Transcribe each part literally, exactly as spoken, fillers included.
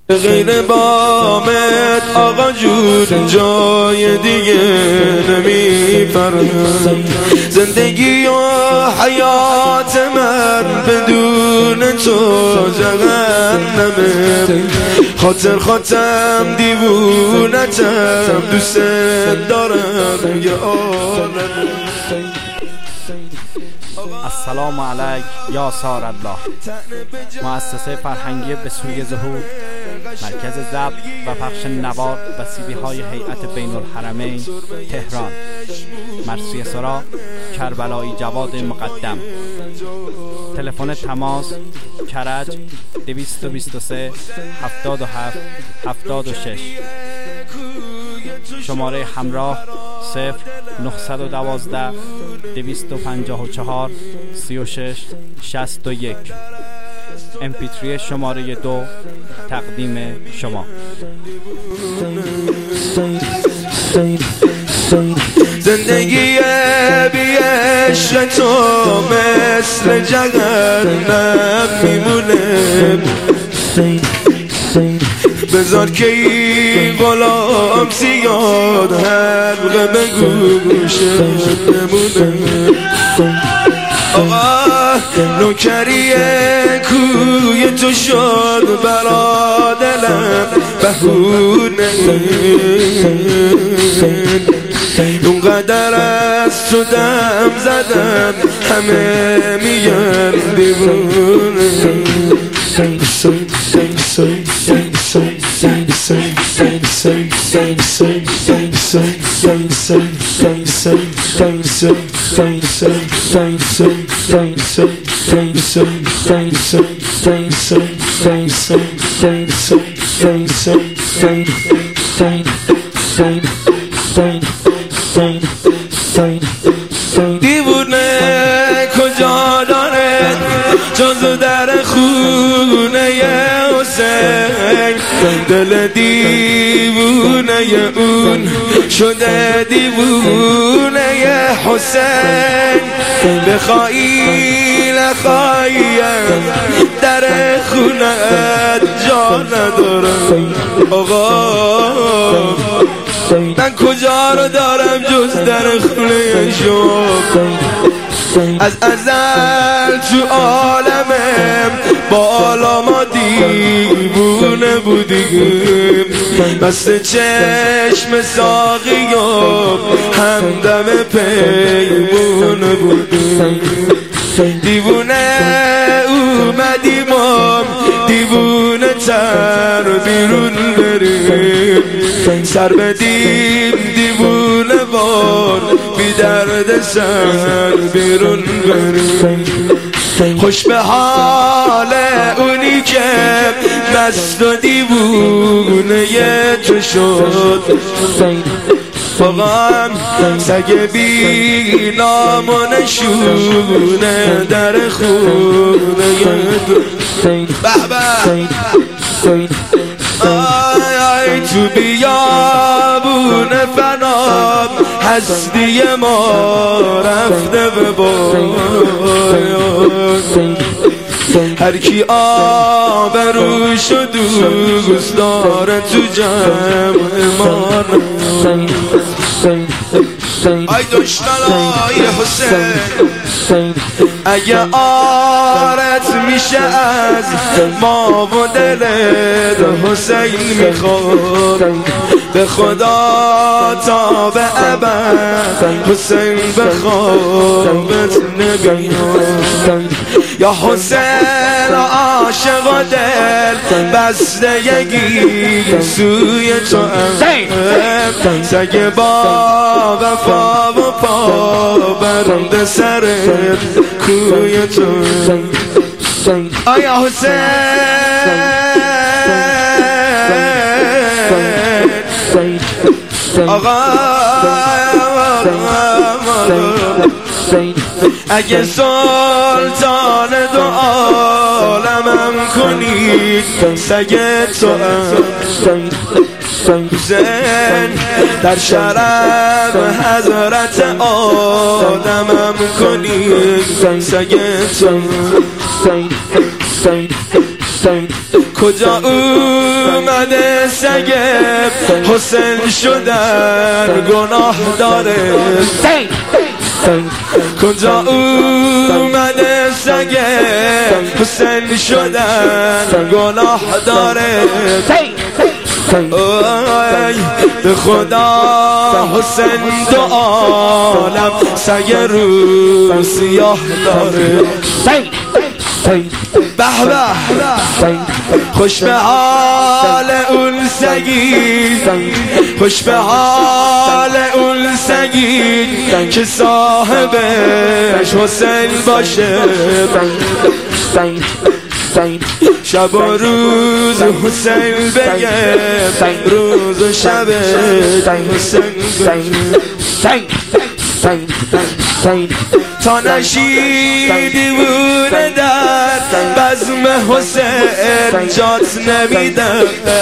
غیر بامت آقا جون جای دیگه نمیفرم. زندگی و حیات من بدون تو جهنمه. خاطر خاطرم دیوونتم دوست دارم یا عالم. السلام علیک یا سار الله. مؤسسه فرهنگی به سوی ظهور، مرکز ضبط و پخش نوار و سیدی های هیئت بین الحرمین تهران. مرسی سرا کربلایی جواد مقدم. تلفن تماس کرج دویست و بیست و سه هفتاد و هفت هفتاد و شش. شماره همراه صفر نهصد و دوازده دویست و پنجاه و چهار سی و شش شصت و یک. ام پی تری شماره دو تقدیم شما. زندگی بی عشق تو مثل جهنم میمونه. بذار که این غلام زیاد حلقه به گوشه نمونه. آقا نوکری کوی تو شد برا دلم بهونه. اونقدر از تو دم زدم همه میگن دیوونه. دیوونه کجا داره جز در خونه حسین. دل دیوونه اون شده دیوونه حسین. بخوایی نخواهیم در خونه جا ندارم. آقا من کجا رو دارم جز در خونه شما. از ازل تو عالمم بالا ما دیوونه بودیم. بست چشم ساقی و همدم پیمونه بودیم. دیوونه اومدیم و دیوونه تر بیرون بریم. سر بدیم دیوونه وار بی درد سر بیرون بریم. خوش به حال اونی که مست و دیوونه تو شد. فقام سگ بی نام و نشونه در خونه بابا. آی آی تو بیابون فنا هستی ما رفته به بای. هر کی آبروش و دوست داره تو جمع ما. ای دشمنای حسین اگه آرت میشه از ما و دلت حسین میخواد. به خدا تا به ابد حسین به خوابت نمیاد. یا حسین عاشق و دل بسته یکی سوی تو هم. سگ با وفا و پا برد سرت کوی تو. آیا حسین آقا اگه سلطان دو عالمم کنی سگ تو زن در شرف حضرت آدمم کنی سگ تو. کجا او اومده سگ حسین شدن گناه داره کجا اومده سگ حسین شدن گناه داره به خدا حسین دو عالم سگ رو سیاه داره به به خوش به حال اون سگی خوش به حال اون سگی که صاحبش حسین باشه شب و روز حسین بگه روز و شب حسین تا نشیدی بونه در بزم حسین جات نمیدن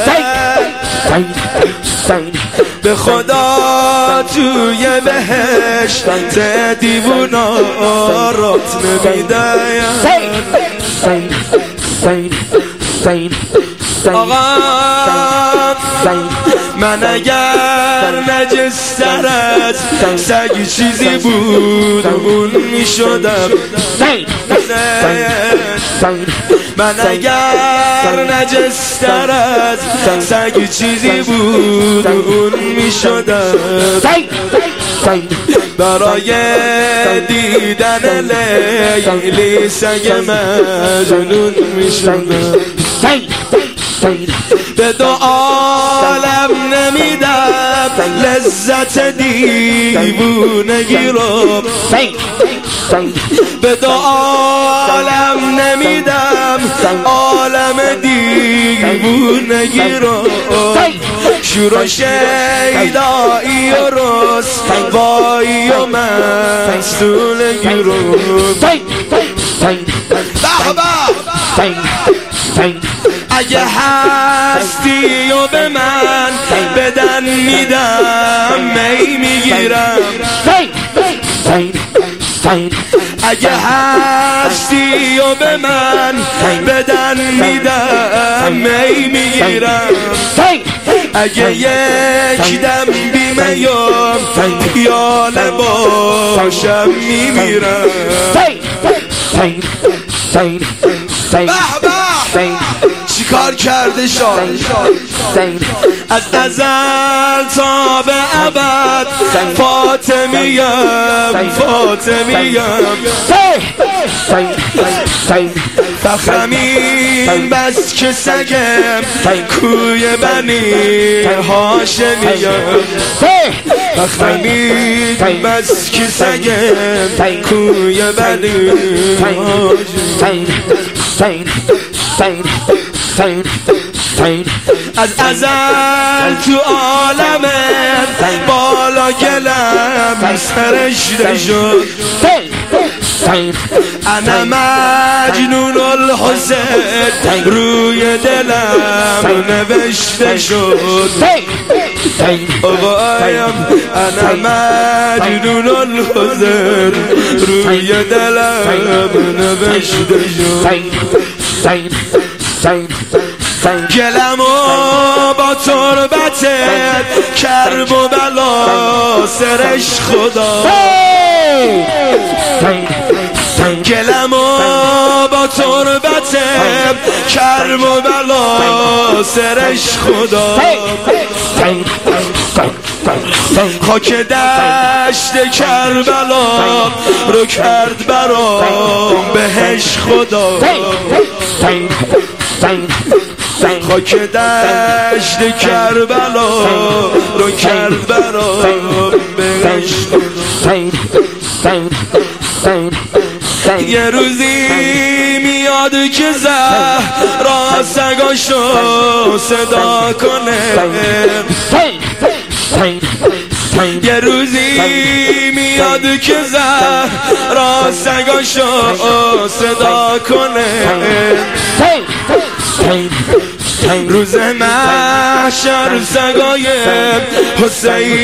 به خدا توی بهشت دیوونا رات نمیدن آقا من اگر نجستر از سگ چیزی بود اون می شدم من اگر نجستر از سگ چیزی بود اون می شدم برای دیدن لیلی سگ مجنون می شدم به دو عالم نمیدم لذت دیوونگی رو به دو عالم نمیدم عالم دیوونگی رو شور و شیدایی و رسوایی و مستونگی رو اگه هستی و به من بدن میدم می میگیرم اگه هستی و به من بدن میدم می میگیرم اگه یک دم بیمیم یا لباشم میمیرم چی کار کرده شاه از ازل تا به ابد فاطمیم فاطمیم فخمین بس که سگم کوی بنی هاشمیم فخمین بس که سگم کوی بنی هاشمیم از ازل تو عالم بالا گلم سرشته شد انا مجنون الحسین روی دلم نوشته شد آقایم انا مجنون الحسین روی دلم نوشته شد گلمو با تربتت کرب و بلا سرش خدا گلمو با تربتت کرب و بلا سرش خدا خاک دشت کربلا رو کرد برام بهش خدا خاک دشت کربلا رو کرد برام بهش یه روزی میاد که زهرا سگاشو صدا کنه یه روزی میاد که زهرا سگاشو صدا کنه روز محشر سگای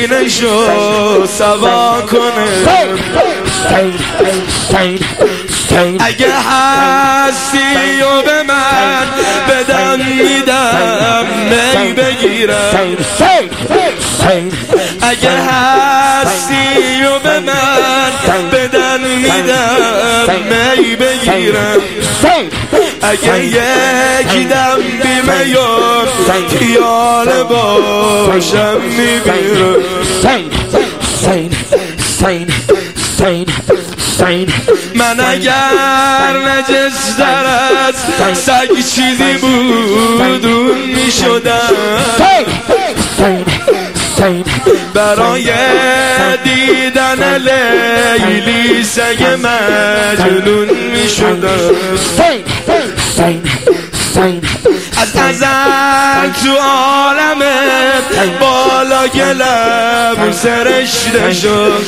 حسینشو سوا کنه اگه هستی و به من بدن میدم می بگیرم اگه هستی و به من بدن میدم می بگیرم اگه یک دم بیمیام خیال باشم میبیرم من اگر نجس در از سگ چیزی بود اون میشدم برای دیدن لیلی سگ مجنون میشدم از ازل تو عالم بالا گلم سرشته شد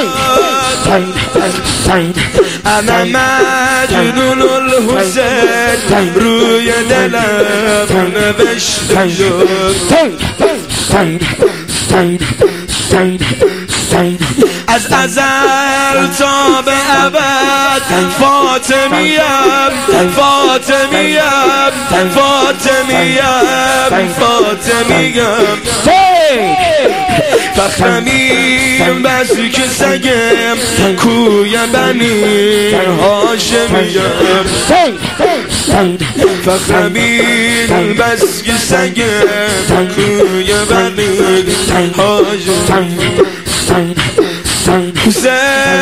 انا مجنون الحسین روی دلم نوشته شد از ازل تا به ابد فاطمیم فاطمیم فاطمیم فاطمیم فخرمیم بسی که سگم کوی بنی هاشمیم فخرمیم بسی که سگم کوی بنی هاشمیم حسین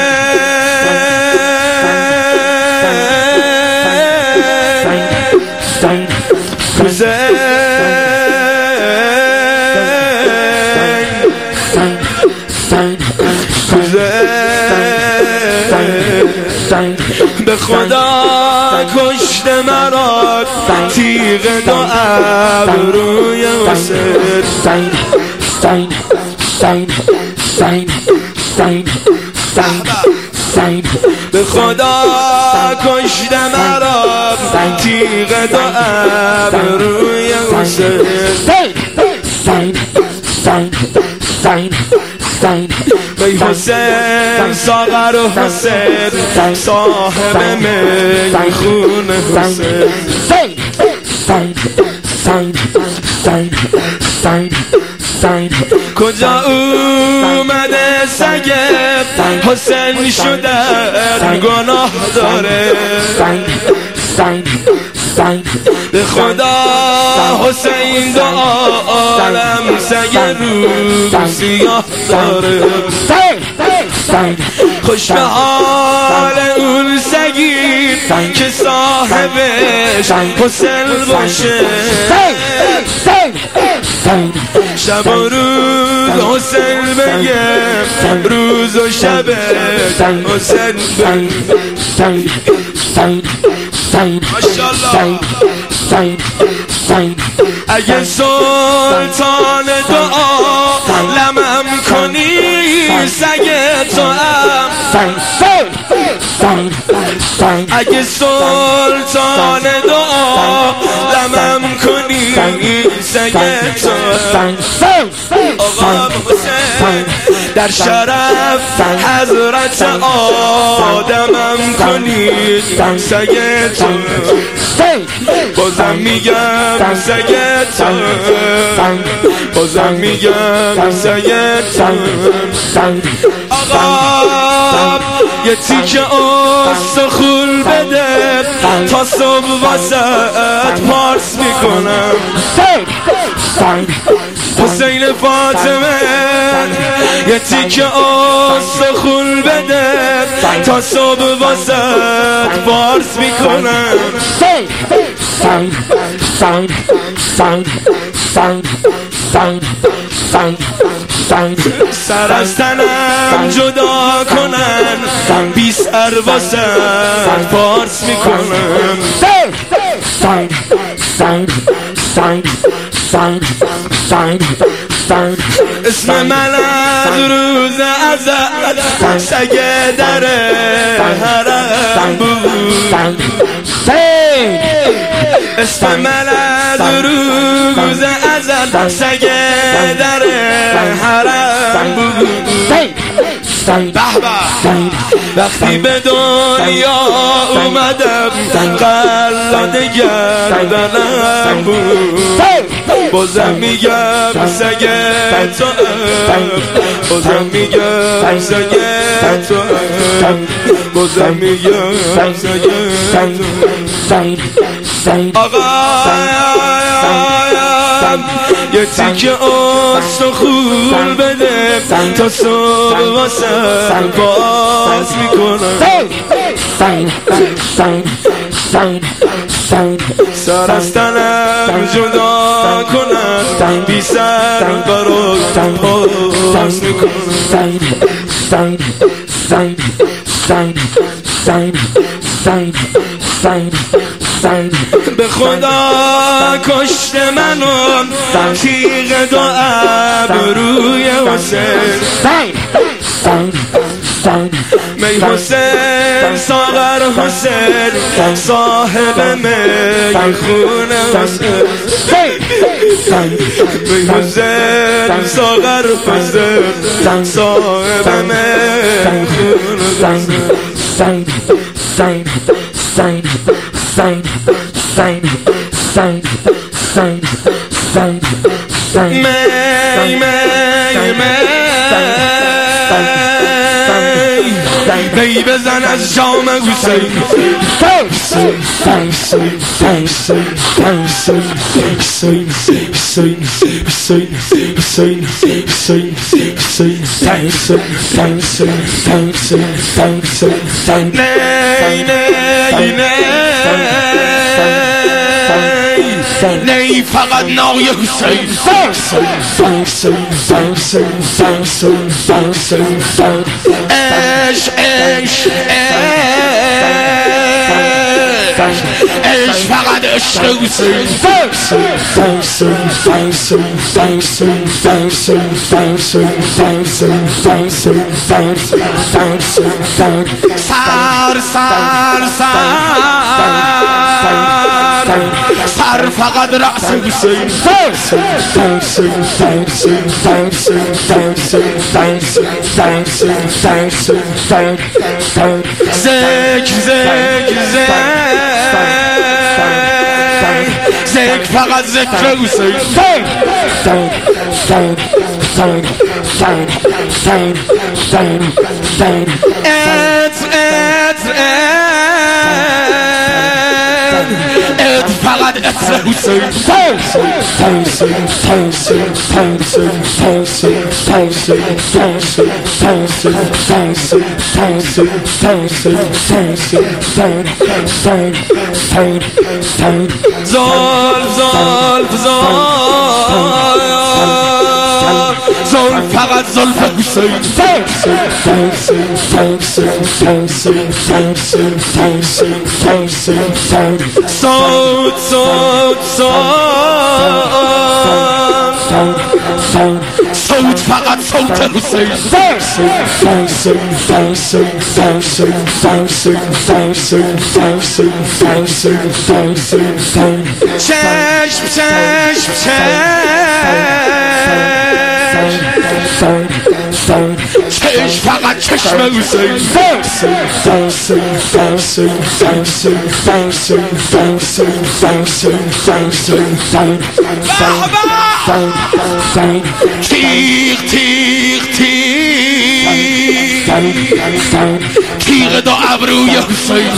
به خدا کشته مرا تیغ دو ابروی حسین به خدا کشته مرا تیغ دو ابروی حسین ای حسین ساغر و حسین صاحب میخون حسین کجا اومده سگ حسین شدن گناه داره به خدا حسین دو عالم سگ رو سیاه داره خوش به حال اون سگی که صاحبش حسین باشه شب و روز حسین بگم روز و شب حسین ماشاءالله اگه سلطان دعا لمم کنی سگ تو هم اگه سلطان دعا لمم کنی سگ تو آقا حسین در شرف حضرت آدمم کنید سگ تو بازم میگم سگ تو بازم میگم سگ تو آقا یه تیکه استخون بده تا صبح واسط پارس میکنم حسین فاطمه یه تیکه استخون بده تا صبح واسط پارس میکنم سر از تنم جدا کنن بی سر واسط پارس میکنم اسم من از روز ازل سگ در حرم بود اسم من از روز ازل سگ در حرم بود وقتی به دنیا اومدم قلاده گردنم بود بازم میگم سگ تو بازم میگم سگ تو بازم میگم سگ تو آقا یه تیکه استخون بده تا صبح واسه باز میکنم سر از تنم جدا کنم بی سر برات باز میکنم به خدا کشت منو تیغ دو ابروی حسین می حسین ساغر حسین صاحب می خونه حسین می حسین ساغر حسین صاحب می خونه حسین می می می می بزن از جام حسین نه نه نه نه فقط نای حسین اش اش اش فقط عشق حسین سر سر سر سر فقط رأس حسین زک زک زک زک فقط ذکر حسین ات ات ات فقط ات حسین زلف زلف زلف زلف فقط زلف حسین صوت صوت صوت صوت فقط صوت حسین چشم چشم چشم فقط چشم حسین تیغ تیغ تیغ تیغ دو ابروی حسین